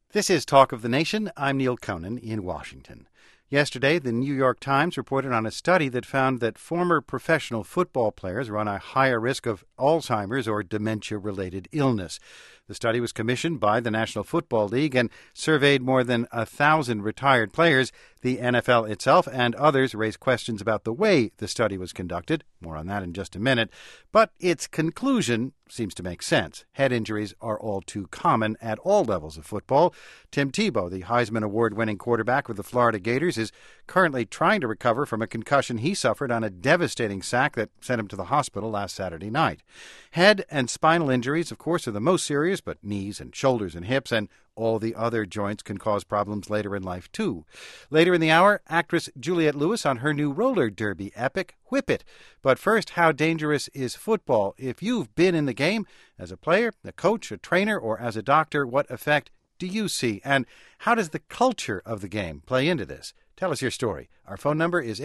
This is Talk of the Nation. I'm Neil Conan in Washington. Yesterday, the New York Times reported on a study that found that former professional football players run a higher risk of Alzheimer's or dementia-related illness. The study was commissioned by the National Football League and surveyed more than 1,000 retired players. The NFL itself and others raised questions about the way the study was conducted. More on that in just a minute. But its conclusion seems to make sense. Head injuries are all too common at all levels of football. Tim Tebow, the Heisman Award-winning quarterback with the Florida Gators, is currently trying to recover from a concussion he suffered on a devastating sack that sent him to the hospital last Saturday night. Head and spinal injuries, of course, are the most serious, but knees and shoulders and hips and all the other joints can cause problems later in life, too. Later in the hour, actress Juliette Lewis on her new roller derby epic, Whip It. But first, how dangerous is football? If you've been in the game as a player, a coach, a trainer, or as a doctor, what effect do you see? And how does the culture of the game play into this? Tell us your story. Our phone number is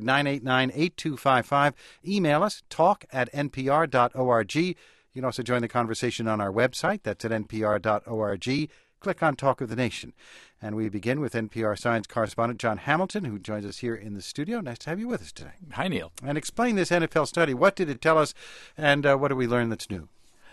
800-989-8255. Email us, talk@npr.org. You can also join the conversation on our website. That's at npr.org. Click on Talk of the Nation. And we begin with NPR science correspondent Jon Hamilton, who joins us here in the studio. Nice to have you with us today. Hi, Neil. And explain this NFL study. What did it tell us, and what did we learn that's new?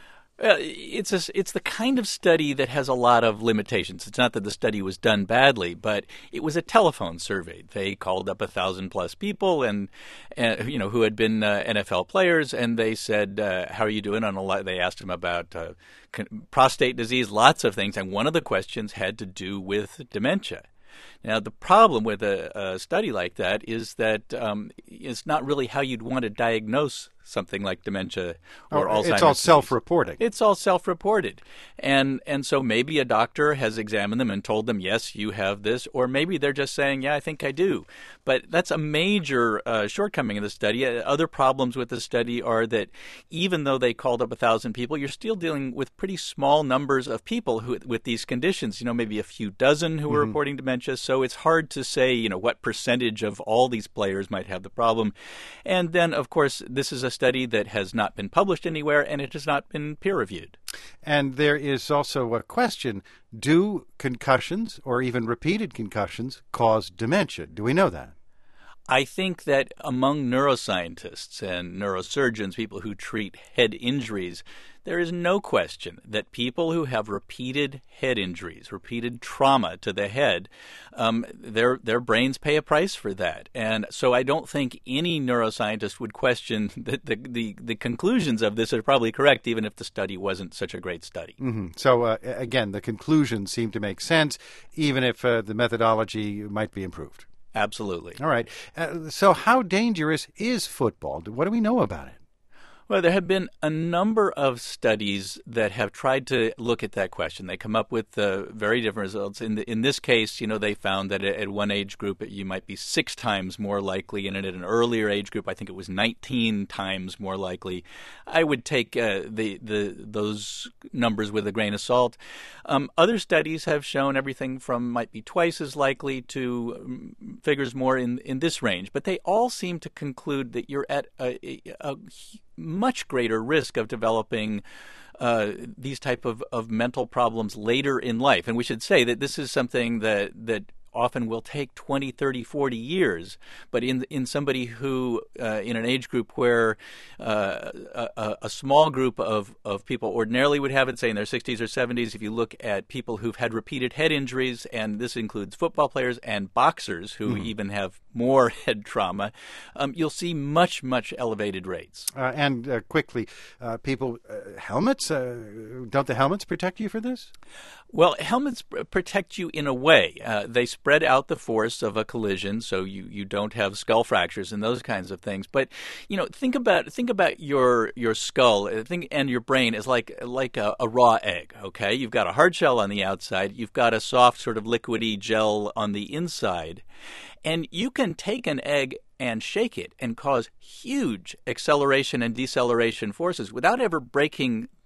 It's the kind of study that has a lot of limitations. It's not that the study was done badly, but it was a telephone survey. They called up 1,000+ people, and who had been NFL players, and they said, "How are you doing?" They asked them about prostate disease, lots of things, and one of the questions had to do with dementia. Now, the problem with a study like that is that it's not really how you'd want to diagnose something like dementia or Alzheimer's disease. It's all self-reporting. It's all self-reported. And so maybe a doctor has examined them and told them, yes, you have this, or maybe they're just saying, yeah, I think I do. But that's a major shortcoming of the study. Other problems with the study are that even though they called up 1,000 people, you're still dealing with pretty small numbers of people who with these conditions, maybe a few dozen who are reporting dementia. So it's hard to say, what percentage of all these players might have the problem. And then, of course, this is a study that has not been published anywhere, and it has not been peer-reviewed. And there is also a question, do concussions or even repeated concussions cause dementia? Do we know that? I think that among neuroscientists and neurosurgeons, people who treat head injuries, there is no question that people who have repeated head injuries, repeated trauma to the head, their brains pay a price for that. And so I don't think any neuroscientist would question that the conclusions of this are probably correct, even if the study wasn't such a great study. Mm-hmm. So, again, the conclusions seem to make sense, even if the methodology might be improved. Absolutely. All right. So how dangerous is football? What do we know about it? Well, there have been a number of studies that have tried to look at that question. They come up with very different results. In this case, they found that at one age group you might be 6 times more likely, and at an earlier age group, I think it was 19 times more likely. I would take those numbers with a grain of salt. Other studies have shown everything from might be twice as likely to figures more in this range, but they all seem to conclude that you're at a much greater risk of developing these type of mental problems later in life. And we should say that this is something that often will take 20, 30, 40 years. But in somebody who, in an age group where a small group of people ordinarily would have it, say in their 60s or 70s, if you look at people who've had repeated head injuries, and this includes football players and boxers who even have more head trauma, you'll see much, much elevated rates. And quickly, people, helmets, don't the helmets protect you for this? Well, helmets protect you in a way. They spread out the force of a collision, so you don't have skull fractures and those kinds of things. But think about your skull and your brain as like a raw egg. Okay, you've got a hard shell on the outside, you've got a soft sort of liquidy gel on the inside, and you can take an egg and shake it and cause huge acceleration and deceleration forces without ever breaking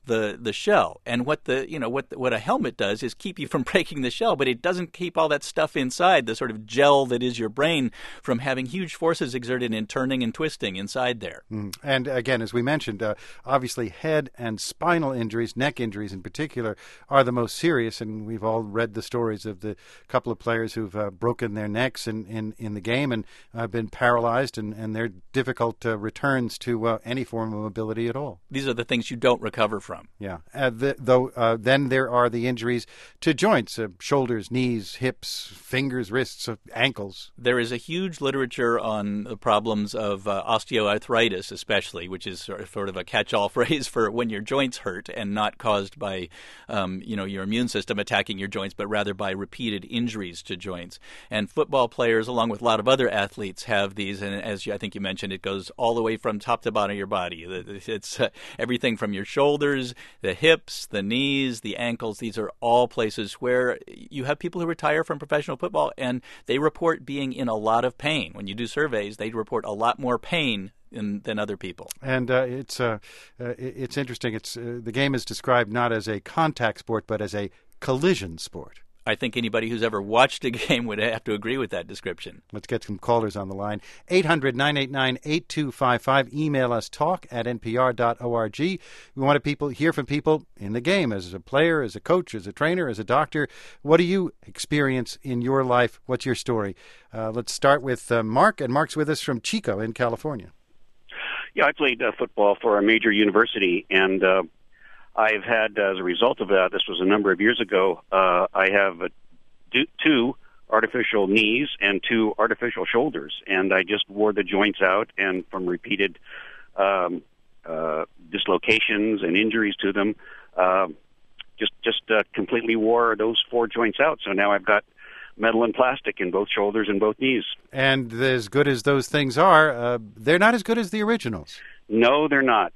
the shell. And what a helmet does is keep you from breaking the shell, but it doesn't keep all that stuff inside, the sort of gel that is your brain, from having huge forces exerted in turning and twisting inside there. And again, as we mentioned, obviously head and spinal injuries, neck injuries in particular, are the most serious. And we've all read the stories of the couple of players who've broken their necks in the game and been paralyzed, and they're difficult returns to any form of mobility at all. These are the things you don't recover from. Yeah. Then there are the injuries to joints, shoulders, knees, hips, fingers, wrists, ankles. There is a huge literature on the problems of osteoarthritis, especially, which is sort of a catch-all phrase for when your joints hurt, and not caused by your immune system attacking your joints, but rather by repeated injuries to joints. And football players, along with a lot of other athletes, have these. And as I think you mentioned, it goes all the way from top to bottom of your body. It's everything from your shoulders, the hips, the knees, the ankles. These are all places where you have people who retire from professional football, and they report being in a lot of pain. When you do surveys, they report a lot more pain than other people. And it's interesting. The game is described not as a contact sport, but as a collision sport. I think anybody who's ever watched a game would have to agree with that description. Let's get some callers on the line. 800-989-8255. Email us talk@npr.org. We want to hear from people in the game, as a player, as a coach, as a trainer, as a doctor. What do you experience in your life? What's your story? Let's start with Mark, and Mark's with us from Chico in California. Yeah, I played football for a major university, and I've had, as a result of that, this was a number of years ago, I have two artificial knees and two artificial shoulders, and I just wore the joints out, and from repeated dislocations and injuries to them, just completely wore those four joints out. So now I've got metal and plastic in both shoulders and both knees. And as good as those things are, they're not as good as the originals. No, they're not.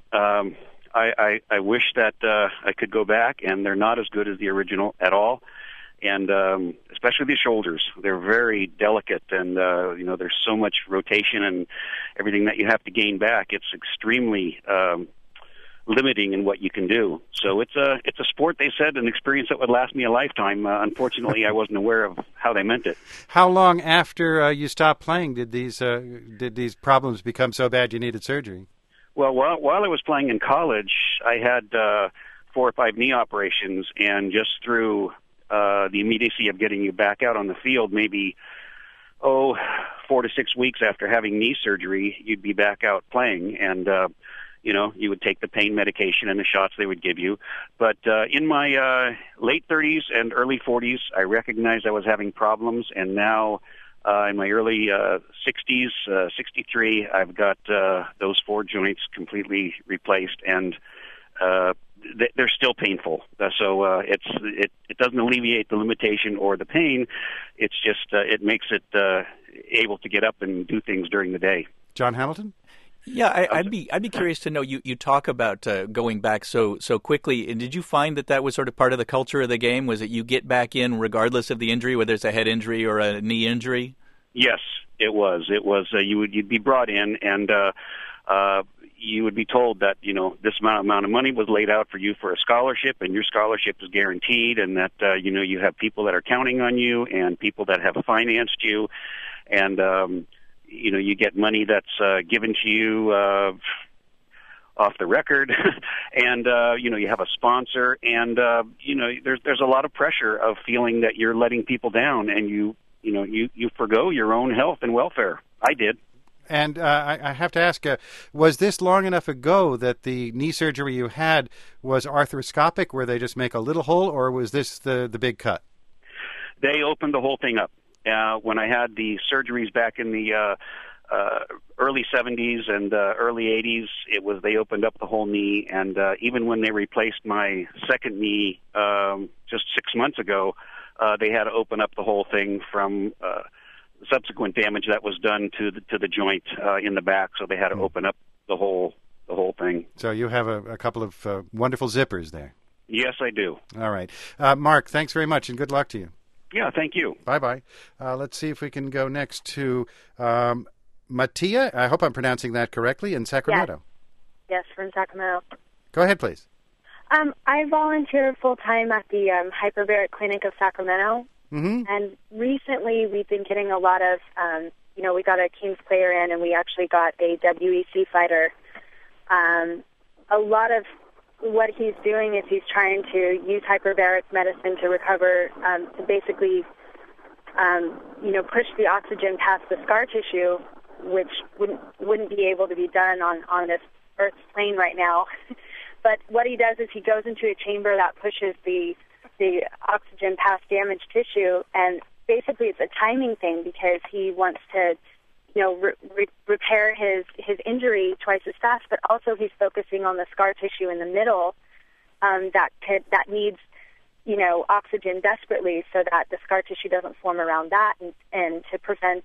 I wish that I could go back, and they're not as good as the original at all. And especially the shoulders, they're very delicate, and there's so much rotation and everything that you have to gain back. It's extremely limiting in what you can do. So it's a sport, they said, an experience that would last me a lifetime. Unfortunately, I wasn't aware of how they meant it. How long after you stopped playing did these problems become so bad you needed surgery? Well, while I was playing in college, I had 4 or 5 knee operations, and just through the immediacy of getting you back out on the field, maybe 4 to 6 weeks after having knee surgery, you'd be back out playing, and you would take the pain medication and the shots they would give you. But in my late 30s and early 40s, I recognized I was having problems, and now in my early 60s, 63, I've got those 4 joints completely replaced, and they're still painful. So it doesn't alleviate the limitation or the pain. It's just it makes it able to get up and do things during the day. John Hamilton? Yeah, I'd be curious to know. You talk about going back so quickly, and did you find that was sort of part of the culture of the game? Was it you get back in regardless of the injury, whether it's a head injury or a knee injury? Yes, it was. It was. You'd be brought in, and you would be told that this amount of money was laid out for you for a scholarship, and your scholarship is guaranteed, and that you have people that are counting on you and people that have financed you, and you get money that's given to you off the record, and you have a sponsor, and there's a lot of pressure of feeling that you're letting people down, and you forgo your own health and welfare. I did. And I have to ask, was this long enough ago that the knee surgery you had was arthroscopic, where they just make a little hole, or was this the big cut? They opened the whole thing up. When I had the surgeries back in the early 70s and early 80s, they opened up the whole knee, and even when they replaced my second knee just 6 months ago, they had to open up the whole thing from subsequent damage that was done to the joint in the back, so they had to open up the whole thing. So you have a couple of wonderful zippers there. Yes, I do. All right. Mark, thanks very much, and good luck to you. Yeah, thank you. Bye-bye. Let's see if we can go next to Mattia. I hope I'm pronouncing that correctly, in Sacramento. Yes, from Sacramento. Go ahead, please. I volunteer full-time at the Hyperbaric Clinic of Sacramento, and recently we've been getting a lot of, we got a Kings player in, and we actually got a WEC fighter. A lot of what he's doing is he's trying to use hyperbaric medicine to recover, to basically, push the oxygen past the scar tissue, which wouldn't be able to be done on this Earth's plane right now. But what he does is he goes into a chamber that pushes the oxygen past damaged tissue, and basically it's a timing thing because he wants to, repair his injury twice as fast, but also he's focusing on the scar tissue in the middle that needs, oxygen desperately so that the scar tissue doesn't form around that, and to prevent,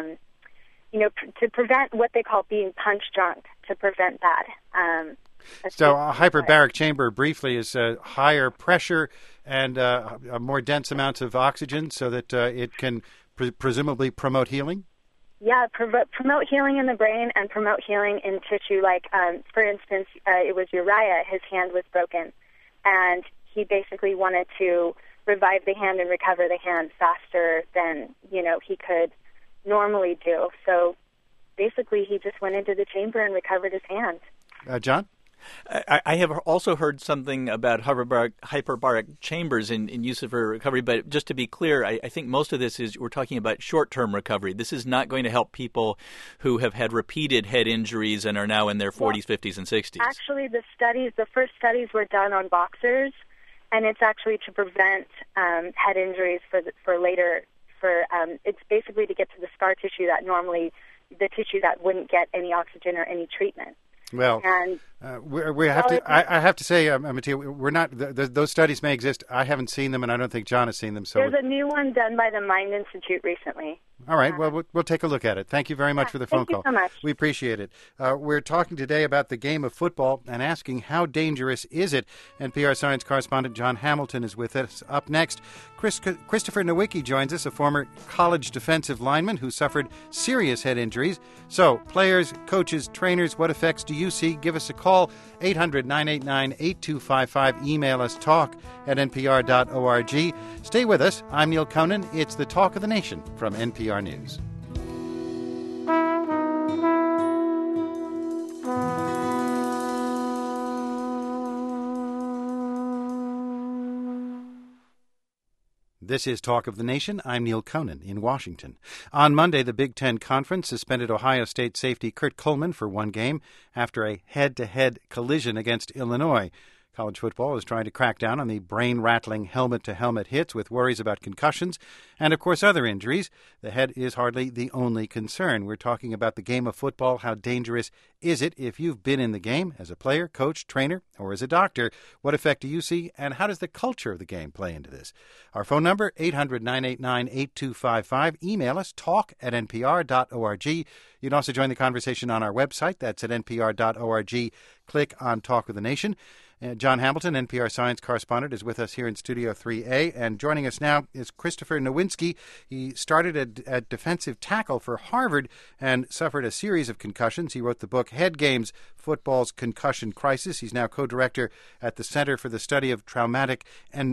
to prevent what they call being punch drunk, to prevent that. So a hyperbaric chamber, briefly, is higher pressure and more dense amounts of oxygen so that it can presumably promote healing? Yeah, promote healing in the brain and promote healing in tissue. Like, for instance, it was Uriah. His hand was broken, and he basically wanted to revive the hand and recover the hand faster than, he could normally do. So basically he just went into the chamber and recovered his hand. John? I have also heard something about hyperbaric chambers in use for recovery, but just to be clear, I think most of this is we're talking about short-term recovery. This is not going to help people who have had repeated head injuries and are now in their 40s, 50s, and 60s. Actually, the first studies were done on boxers, and it's actually to prevent head injuries for later. It's basically to get to the scar tissue that normally, the tissue that wouldn't get any oxygen or any treatment. Well, we have to. I have to say, Mattia, we're not. Those studies may exist. I haven't seen them, and I don't think John has seen them. So there's a new one done by the Mind Institute recently. All right. Well, we'll take a look at it. Thank you very much for the phone call. Thank you so much. We appreciate it. We're talking today about the game of football and asking how dangerous is it. NPR science correspondent John Hamilton is with us. Up next, Christopher Nowicki joins us, a former college defensive lineman who suffered serious head injuries. So, players, coaches, trainers, what effects do you see? Give us a call, 800-989-8255. Email us, talk@npr.org. Stay with us. I'm Neil Conan. It's the Talk of the Nation from NPR News. This is Talk of the Nation. I'm Neil Conan in Washington. On Monday, the Big Ten Conference suspended Ohio State safety Kurt Coleman for one game after a head-to-head collision against Illinois. College football is trying to crack down on the brain-rattling helmet-to-helmet hits with worries about concussions and, of course, other injuries. The head is hardly the only concern. We're talking about the game of football. How dangerous is it if you've been in the game as a player, coach, trainer, or as a doctor? What effect do you see, and how does the culture of the game play into this? Our phone number, 800-989-8255. Email us, talk@npr.org. You can also join the conversation on our website. That's at npr.org. Click on Talk of the Nation. John Hamilton, NPR science correspondent, is with us here in Studio 3A. And joining us now is Christopher Nowinski. He started at defensive tackle for Harvard and suffered a series of concussions. He wrote the book Head Games, Football's Concussion Crisis. He's now co-director at the Center for the Study of Traumatic and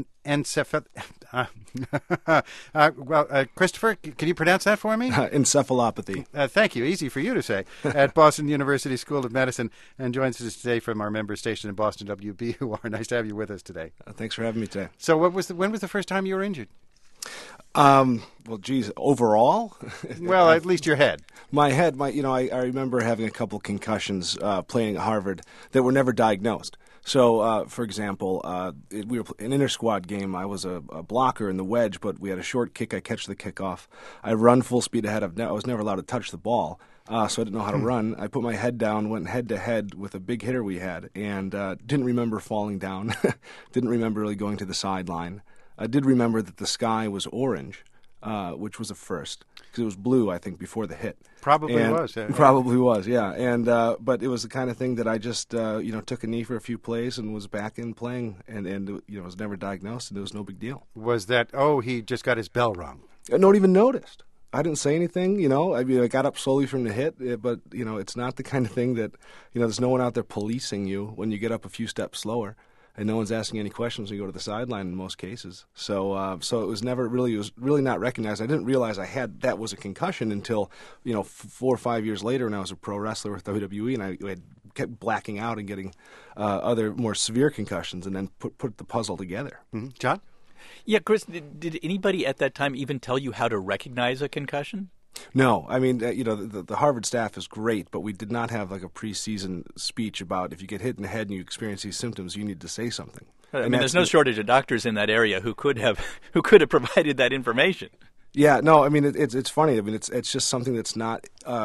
Christopher, can you pronounce that for me? Encephalopathy. Thank you. Easy for you to say. At Boston University School of Medicine, and joins us today from our member station in Boston, WBUR. Nice to have you with us today. Thanks for having me today. So when was the first time you were injured? Well, geez, overall? Well, at least your head. My head, I remember having a couple concussions playing at Harvard that were never diagnosed. So, for example, we were an inter-squad game. I was a blocker in the wedge, but we had a short kick. I catch the kickoff. I run full speed ahead of net. I was never allowed to touch the ball, so I didn't know how to run. I put my head down, went head-to-head with a big hitter we had, and didn't remember falling down. Didn't remember really going to the sideline. I did remember that the sky was orange, which was a first, because it was blue, I think, before the hit. Probably was. Yeah. Probably was, yeah. And but it was the kind of thing that I just took a knee for a few plays and was back in playing, and was never diagnosed, and it was no big deal. Was that he just got his bell rung? I not even noticed. I didn't say anything, I mean, I got up slowly from the hit, but it's not the kind of thing that there's no one out there policing you when you get up a few steps slower. and no one's asking any questions when you go to the sideline in most cases. So so it was really not recognized. I didn't realize that was a concussion until 4 or 5 years later when I was a pro wrestler with WWE, and I had kept blacking out and getting other more severe concussions, and then put the puzzle together. Mm-hmm. John? Yeah, Chris, did anybody at that time even tell you how to recognize a concussion? No, I mean, the Harvard staff is great, but we did not have like a preseason speech about if you get hit in the head and you experience these symptoms, you need to say something. I mean, there's no shortage of doctors in that area who could have provided that information. Yeah, no, I mean it's funny. I mean it's just something that's not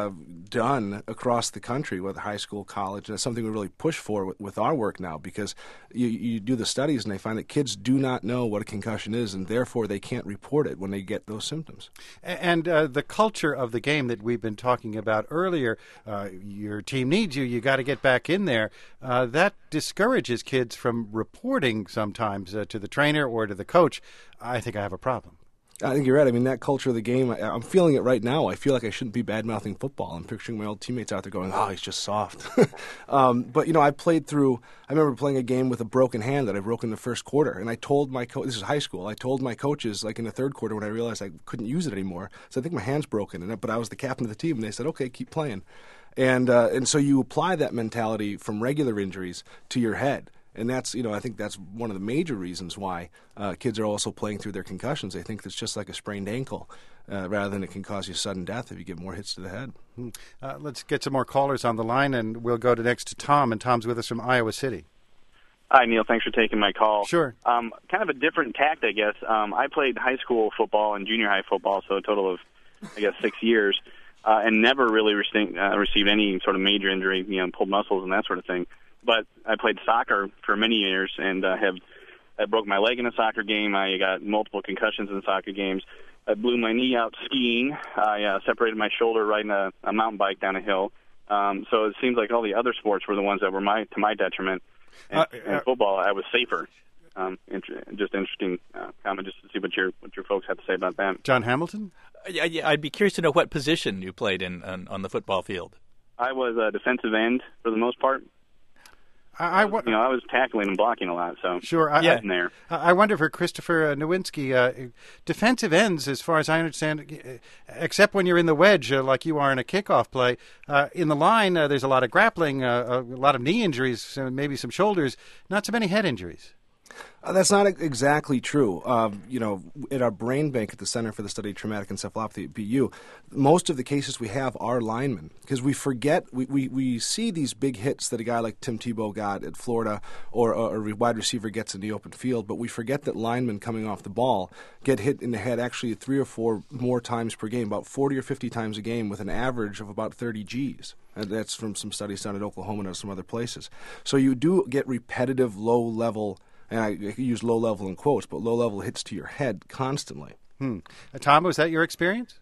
done across the country, whether high school, college. And it's something we really push for with our work now, because you do the studies and they find that kids do not know what a concussion is, and therefore they can't report it when they get those symptoms. And the culture of the game that we've been talking about earlier, your team needs you, you got to get back in there. That discourages kids from reporting sometimes to the trainer or to the coach. I think I have a problem. I think you're right. I mean, that culture of the game, I'm feeling it right now. I feel like I shouldn't be bad-mouthing football. I'm picturing my old teammates out there going, oh, he's just soft. But, I remember playing a game with a broken hand that I broke in the first quarter, and I told my coach, this is high school, I told my coaches, like in the third quarter when I realized I couldn't use it anymore, so I think my hand's broken, but I was the captain of the team, and they said, okay, keep playing. And so you apply that mentality from regular injuries to your head. And that's, I think that's one of the major reasons why kids are also playing through their concussions. They think it's just like a sprained ankle, rather than it can cause you sudden death if you get more hits to the head. Let's get some more callers on the line, and we'll go next to Tom. And Tom's with us from Iowa City. Hi, Neil. Thanks for taking my call. Sure. Kind of a different tact, I guess. I played high school football and junior high football, so a total of, 6 years, and never really received any sort of major injury, pulled muscles and that sort of thing. But I played soccer for many years and I broke my leg in a soccer game. I got multiple concussions in soccer games. I blew my knee out skiing. I separated my shoulder riding a mountain bike down a hill. So it seems like all the other sports were the ones that were to my detriment. And football, I was safer. Just interesting comment, just to see what your folks have to say about that. John Hamilton? Yeah, I'd be curious to know what position you played in on the football field. I was a defensive end for the most part. I was tackling and blocking a lot, so sure. I wonder for Christopher Nowinski, defensive ends, as far as I understand, except when you're in the wedge, like you are in a kickoff play, in the line, there's a lot of grappling, a lot of knee injuries, maybe some shoulders, not so many head injuries. That's not exactly true. At our brain bank at the Center for the Study of Traumatic Encephalopathy at BU, most of the cases we have are linemen, because we forget, we see these big hits that a guy like Tim Tebow got at Florida or a wide receiver gets in the open field, but we forget that linemen coming off the ball get hit in the head actually 3 or 4 more times per game, about 40 or 50 times a game with an average of about 30 Gs. And that's from some studies done at Oklahoma and some other places. So you do get repetitive low-level, and I use low-level in quotes, but low-level hits to your head constantly. Tom, was that your experience?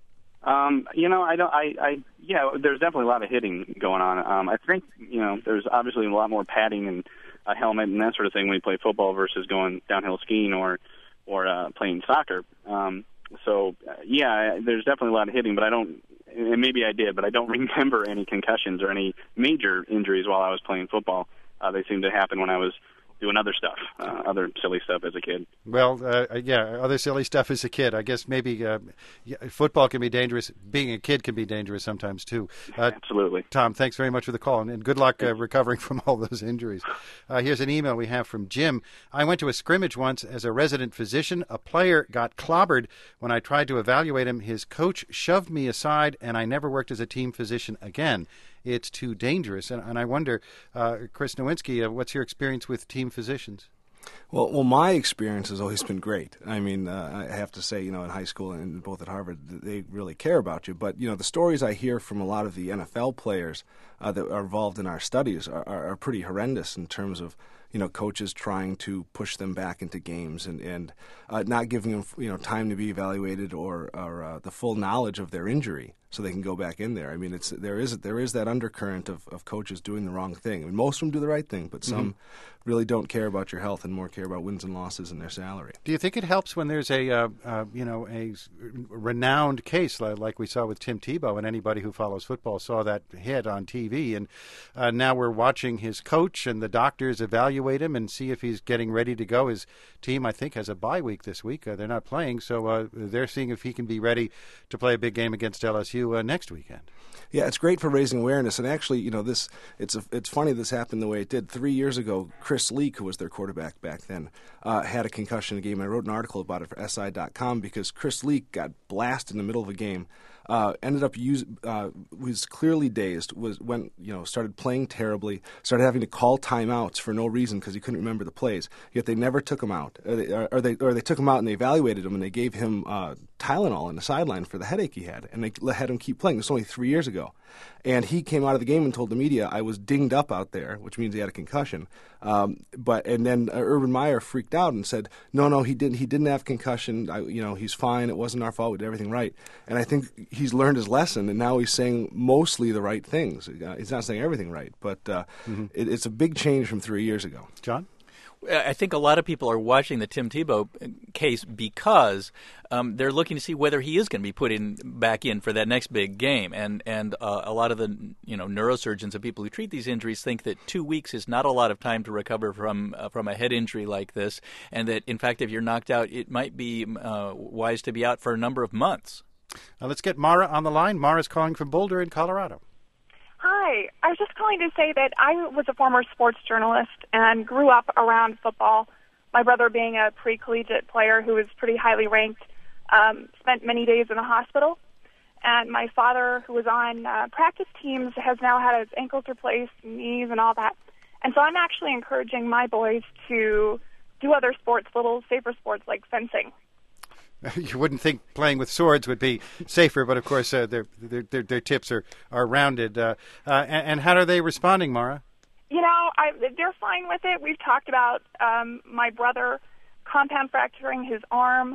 There's definitely a lot of hitting going on. I think, there's obviously a lot more padding and a helmet and that sort of thing when you play football versus going downhill skiing or playing soccer. There's definitely a lot of hitting, but and maybe I did, but I don't remember any concussions or any major injuries while I was playing football. They seemed to happen when I was doing other stuff, other silly stuff as a kid. Well, other silly stuff as a kid. I guess maybe football can be dangerous. Being a kid can be dangerous sometimes, too. Absolutely. Tom, thanks very much for the call, and good luck recovering from all those injuries. Here's an email we have from Jim. I went to a scrimmage once as a resident physician. A player got clobbered. When I tried to evaluate him, his coach shoved me aside, and I never worked as a team physician again. It's too dangerous. And I wonder, Chris Nowinski, what's your experience with team physicians? Well, my experience has always been great. I mean, I have to say, in high school and both at Harvard, they really care about you. But, the stories I hear from a lot of the NFL players that are involved in our studies are pretty horrendous in terms of, coaches trying to push them back into games and not giving them, time to be evaluated or the full knowledge of their injury so they can go back in there. I mean, there is that undercurrent of coaches doing the wrong thing. I mean, most of them do the right thing, but some really don't care about your health and more care about wins and losses and their salary. Do you think it helps when there's a renowned case like we saw with Tim Tebow, and anybody who follows football saw that hit on TV, and now we're watching his coach and the doctors evaluate evaluate him and see if he's getting ready to go. His team, I think, has a bye week this week. They're not playing, so they're seeing if he can be ready to play a big game against LSU next weekend. Yeah, it's great for raising awareness, and actually, it's funny this happened the way it did. 3 years ago, Chris Leak, who was their quarterback back then, had a concussion in a game. I wrote an article about it for SI.com because Chris Leak got blasted in the middle of a game. Ended up was clearly dazed. Started playing terribly. Started having to call timeouts for no reason because he couldn't remember the plays. Yet they never took him out, or they took him out and they evaluated him and they gave him Tylenol in the sideline for the headache he had, and they had him keep playing. This was only 3 years ago, and he came out of the game and told the media, "I was dinged up out there," which means he had a concussion. And then Urban Meyer freaked out and said, "No, he didn't. He didn't have concussion. He's fine. It wasn't our fault. We did everything right." And I think he's learned his lesson, and now he's saying mostly the right things. He's not saying everything right, but it's a big change from 3 years ago. John? I think a lot of people are watching the Tim Tebow case because they're looking to see whether he is going to be put back in for that next big game. And a lot of the neurosurgeons and people who treat these injuries think that 2 weeks is not a lot of time to recover from a head injury like this, and that, in fact, if you're knocked out, it might be wise to be out for a number of months. Let's get Mara on the line. Mara's calling from Boulder in Colorado. Hi. I was just calling to say that I was a former sports journalist and grew up around football. My brother, being a pre-collegiate player who was pretty highly ranked, spent many days in the hospital. And my father, who was on practice teams, has now had his ankles replaced, knees, and all that. And so I'm actually encouraging my boys to do other sports, little safer sports like fencing. You wouldn't think playing with swords would be safer, but of course their tips are rounded. And how are they responding, Mara? They're fine with it. We've talked about my brother compound fracturing his arm.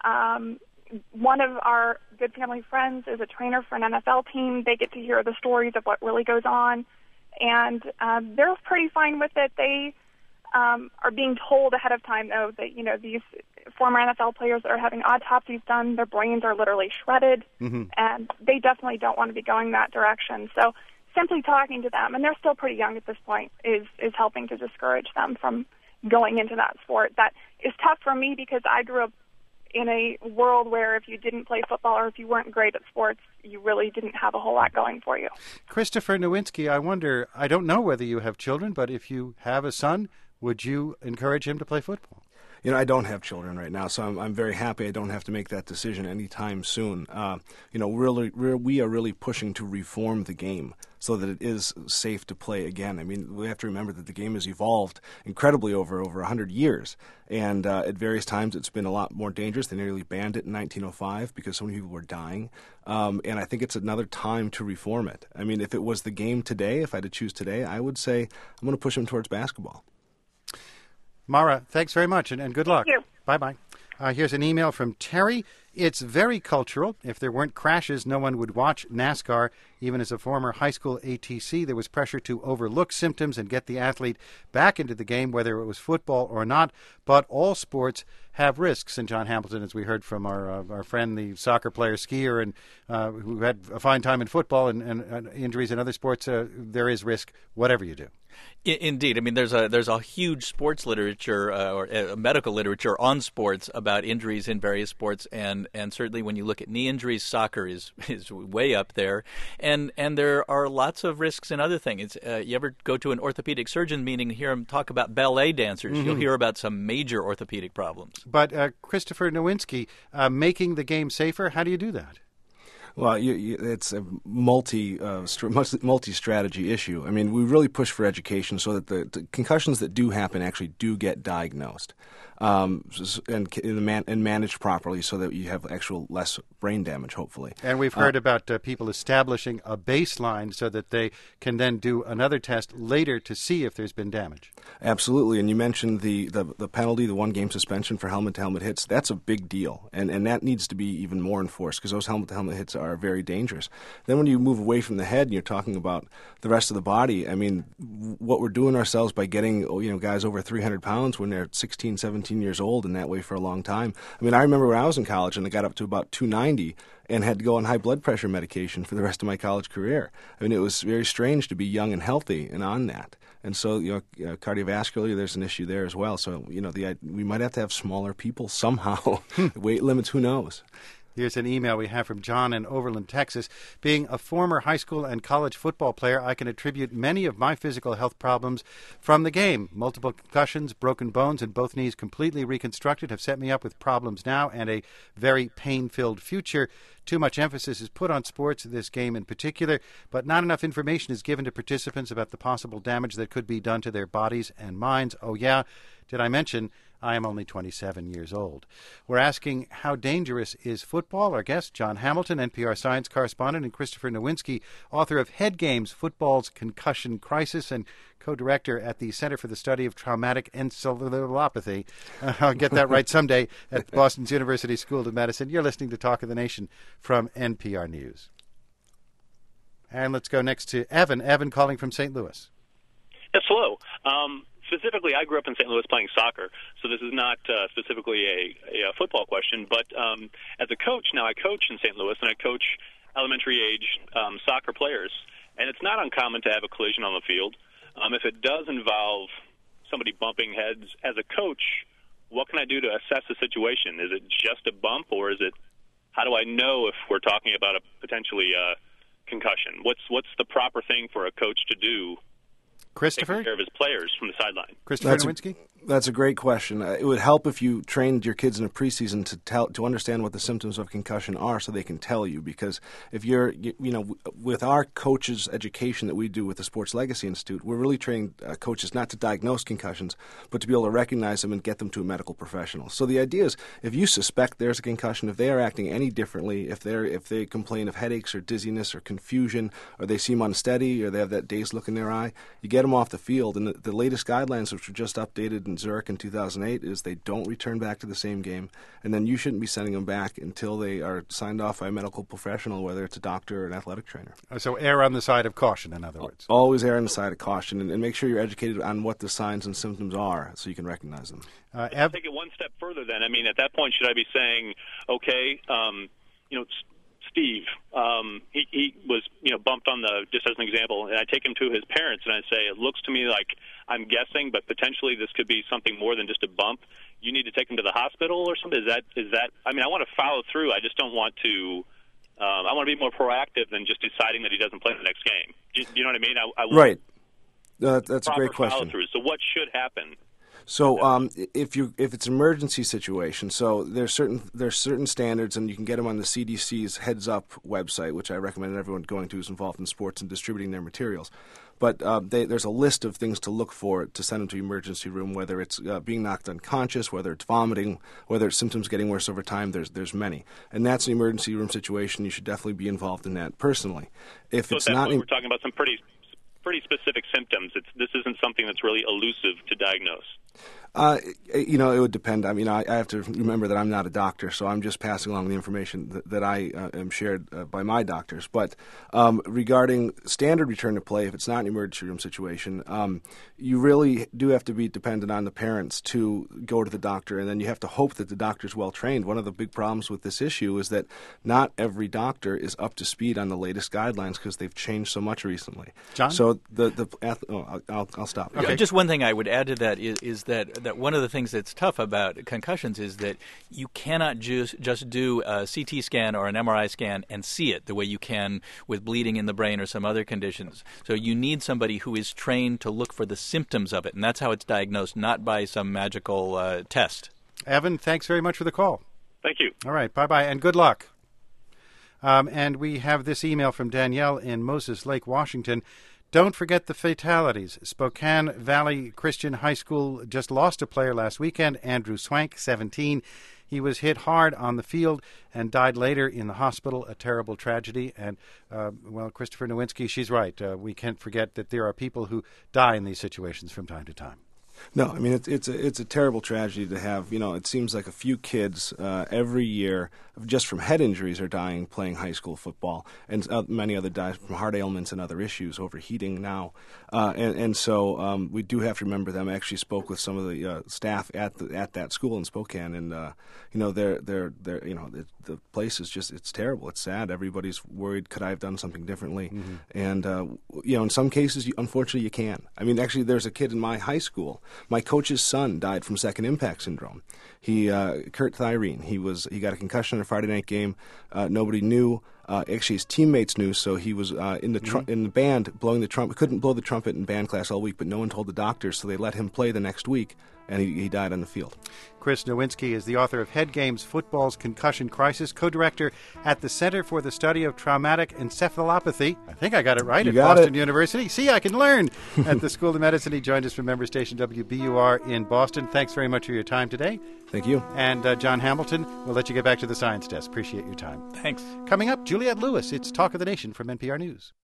One of our good family friends is a trainer for an NFL team. They get to hear the stories of what really goes on, and they're pretty fine with it. They are being told ahead of time, though, that these former NFL players that are having autopsies done, their brains are literally shredded, and they definitely don't want to be going that direction. So simply talking to them, and they're still pretty young at this point, is helping to discourage them from going into that sport. That is tough for me because I grew up in a world where if you didn't play football or if you weren't great at sports, you really didn't have a whole lot going for you. Christopher Nowinski, I wonder, I don't know whether you have children, but if you have a son, would you encourage him to play football? I don't have children right now, so I'm very happy I don't have to make that decision anytime soon. We are really pushing to reform the game so that it is safe to play again. I mean, we have to remember that the game has evolved incredibly over 100 years, and at various times it's been a lot more dangerous. They nearly banned it in 1905 because so many people were dying, and I think it's another time to reform it. I mean, if it was the game today, if I had to choose today, I would say I'm going to push them towards basketball. Mara, thanks very much, and good luck. Thank you. Bye-bye. Here's an email from Terry. It's very cultural. If there weren't crashes, no one would watch NASCAR. Even as a former high school ATC, there was pressure to overlook symptoms and get the athlete back into the game, whether it was football or not. But all sports have risks. And John Hamilton, as we heard from our friend, the soccer player, skier, and who had a fine time in football and injuries in other sports, there is risk, whatever you do. Indeed. I mean, there's a huge sports literature or medical literature on sports about injuries in various sports, and certainly when you look at knee injuries, soccer is way up there, and there are lots of risks in other things. You ever go to an orthopedic surgeon meeting and hear him talk about ballet dancers, you'll hear about some major orthopedic problems. But Christopher Nowinski, making the game safer, how do you do that? Well, it's a multi-strategy issue. I mean, we really push for education so that the concussions that do happen actually do get diagnosed and managed properly so that you have actual less brain damage, hopefully. And we've heard about people establishing a baseline so that they can then do another test later to see if there's been damage. Absolutely. And you mentioned the penalty, the one-game suspension for helmet-to-helmet hits. That's a big deal, and that needs to be even more enforced because those helmet-to-helmet hits are are very dangerous. Then when you move away from the head and you're talking about the rest of the body, I mean, what we're doing ourselves by getting guys over 300 pounds when they're 16, 17 years old and that way for a long time. I mean, I remember when I was in college and I got up to about 290 and had to go on high blood pressure medication for the rest of my college career. I mean, it was very strange to be young and healthy and on that. And so, cardiovascularly, there's an issue there as well. So, we might have to have smaller people somehow. Weight limits, who knows? Here's an email we have from John in Overland, Texas. Being a former high school and college football player, I can attribute many of my physical health problems from the game. Multiple concussions, broken bones, and both knees completely reconstructed have set me up with problems now and a very pain-filled future. Too much emphasis is put on sports, this game in particular, but not enough information is given to participants about the possible damage that could be done to their bodies and minds. Oh, yeah, did I mention I am only 27 years old? We're asking, how dangerous is football? Our guest, John Hamilton, NPR science correspondent, and Christopher Nowinski, author of Head Games, Football's Concussion Crisis, and co-director at the Center for the Study of Traumatic Encephalopathy. I'll get that right someday, at Boston's University School of Medicine. You're listening to Talk of the Nation from NPR News. And let's go next to Evan. Evan calling from St. Louis. Yes, hello. Specifically, I grew up in St. Louis playing soccer, so this is not specifically a football question. But as a coach, now I coach in St. Louis, and I coach elementary-age soccer players. And it's not uncommon to have a collision on the field. If it does involve somebody bumping heads, as a coach, what can I do to assess the situation? Is it just a bump, or is it, how do I know if we're talking about a potentially concussion? What's the proper thing for a coach to do? Christopher? Taking care of his players from the sideline. Christopher Nowinski? That's a great question. It would help if you trained your kids in a preseason to understand what the symptoms of concussion are, so they can tell you. Because if you're, with our coaches' education that we do with the Sports Legacy Institute, we're really training coaches not to diagnose concussions, but to be able to recognize them and get them to a medical professional. So the idea is, if you suspect there's a concussion, if they are acting any differently, if they complain of headaches or dizziness or confusion, or they seem unsteady, or they have that dazed look in their eye, you get them off the field. And the latest guidelines, which were just updated in Zurich in 2008, is they don't return back to the same game, and then you shouldn't be sending them back until they are signed off by a medical professional, whether it's a doctor or an athletic trainer. So err on the side of caution, in other words. Always err on the side of caution, and make sure you're educated on what the signs and symptoms are so you can recognize them. I'll take it one step further then. I mean, at that point, should I be saying, okay, Steve, he was, bumped on just as an example, and I take him to his parents and I say, it looks to me like I'm guessing, but potentially this could be something more than just a bump. You need to take him to the hospital or something? Is that, I mean, I want to follow through. I just don't want to, I want to be more proactive than just deciding that he doesn't play the next game. Do you know what I mean? I want right. That's a great question. Follow through. So what should happen? So if it's an emergency situation, so there's certain standards, and you can get them on the CDC's Heads Up website, which I recommend everyone going to who's involved in sports and distributing their materials. But there's a list of things to look for to send them to the emergency room, whether it's being knocked unconscious, whether it's vomiting, whether it's symptoms getting worse over time. There's many. And that's an emergency room situation. You should definitely be involved in that personally. If so it's at that not, point, we're talking about some pretty specific symptoms. This isn't something that's really elusive to diagnose. It would depend. I mean, I have to remember that I'm not a doctor, so I'm just passing along the information that I am shared by my doctors. But regarding standard return to play, if it's not an emergency room situation, you really do have to be dependent on the parents to go to the doctor, and then you have to hope that the doctor's well trained. One of the big problems with this issue is that not every doctor is up to speed on the latest guidelines because they've changed so much recently. John? So I'll stop. Okay. Just one thing I would add to that is that one of the things that's tough about concussions is that you cannot just do a CT scan or an MRI scan and see it the way you can with bleeding in the brain or some other conditions. So you need somebody who is trained to look for the symptoms of it, and that's how it's diagnosed, not by some magical test. Evan, thanks very much for the call. Thank you. All right, bye-bye, and good luck. And we have this email from Danielle in Moses Lake, Washington. Don't forget the fatalities. Spokane Valley Christian High School just lost a player last weekend, Andrew Swank, 17. He was hit hard on the field and died later in the hospital, a terrible tragedy. And, Christopher Nowinski, she's right. We can't forget that there are people who die in these situations from time to time. No, I mean it's a terrible tragedy to have. It seems like a few kids every year, just from head injuries, are dying playing high school football, and many other die from heart ailments and other issues, overheating now, and so we do have to remember them. I actually spoke with some of the staff at that school in Spokane, and the place is just, it's terrible. It's sad. Everybody's worried. Could I have done something differently? Mm-hmm. And in some cases, unfortunately, you can. I mean, actually, there's a kid in my high school. My coach's son died from second impact syndrome. Kurt Thyrene. He got a concussion in a Friday night game. Nobody knew. Actually, his teammates knew, so he was in the band blowing the trumpet. Couldn't blow the trumpet in band class all week, but no one told the doctors, so they let him play the next week, and he died on the field. Chris Nowinski is the author of Head Games, Football's Concussion Crisis, co-director at the Center for the Study of Traumatic Encephalopathy. I think I got it right, at Boston University. See, I can learn at the School of Medicine. He joined us from member station WBUR in Boston. Thanks very much for your time today. Thank you. And John Hamilton, we'll let you get back to the science desk. Appreciate your time. Thanks. Coming up, Juliette Lewis. It's Talk of the Nation from NPR News.